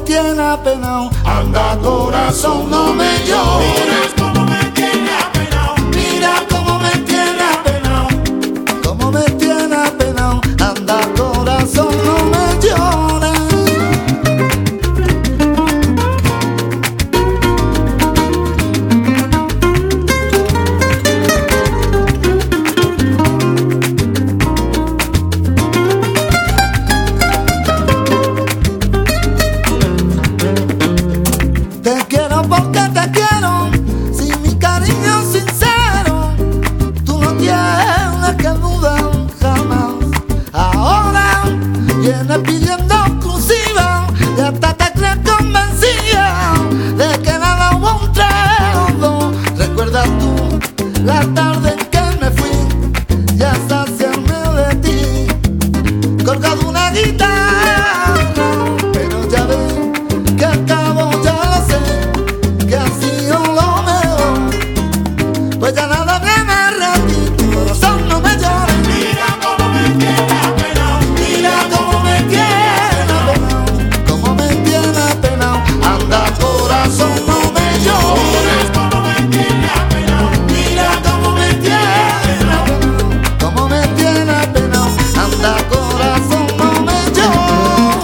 tiene apenao. Anda corazón, no me llores. Mira cómo me tiene apenao. Mira cómo me tiene apenao. Cómo me tiene apenao. Anda corazón, no me llores. Te quiero porque te quiero, sin mi cariño sincero, tú no tienes que dudar jamás. Ahora vienes pidiendo exclusiva y hasta te crees convencida de que nada hubo entre los dos. ¿Recuerdas tú la tarde en que me fui y hasta saciarme de ti, colgado una guitarra? Pero ya ves que al cabo ya lo sé, que ha sido lo mejor, pues ya nada me amarra a ti, tu corazón no me llores. Mira cómo me tiene apenao. Mira cómo me tiene apenao, cómo me tiene apenao. Anda corazón, no me llores. Mira cómo me tiene apenao. Mira cómo me tiene apenao, cómo me tiene apenao. Anda corazón, no me llores.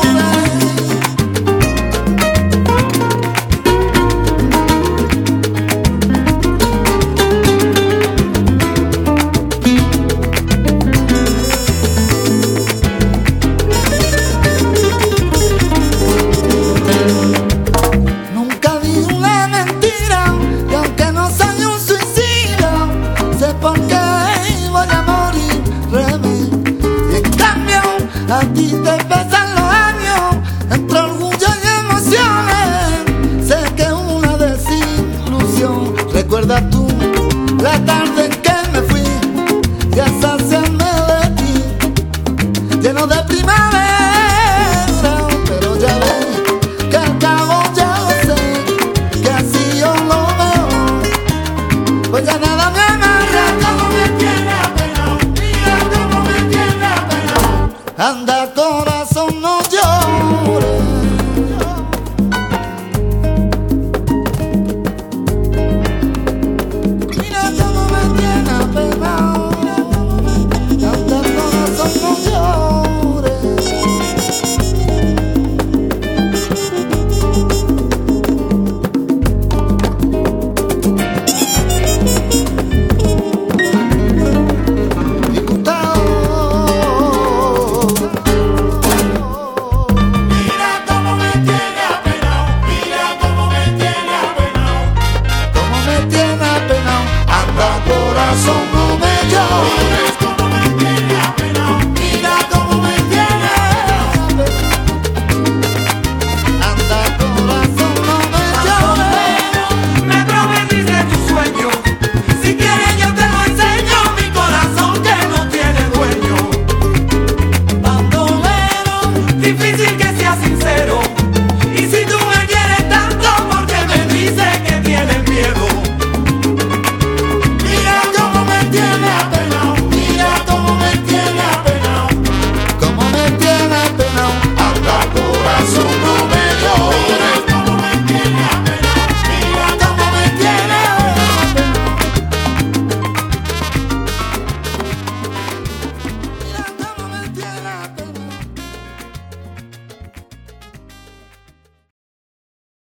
Nunca di una mentira y aunque no soy un suicida, sé por qué voy a morir y en cambio a ti te pesan los años entre orgullo y emociones. Sé que es una desilusión. ¿Recuerdas tú la tarde en que me fui y a saciarme de ti, lleno de primavera? Pero ya ves que al cabo ya lo sé, que así yo lo veo, pues ya nada me amarra. Cómo me tiene apenao. Mira cómo me tiene apenao. Anda corazón, no llores. Mira cómo me tiene apenao. Anda corazón, no llores. Mira cómo me tiene apenao. Mira cómo me tiene apenao. Cómo me tiene apenao. Anda corazón,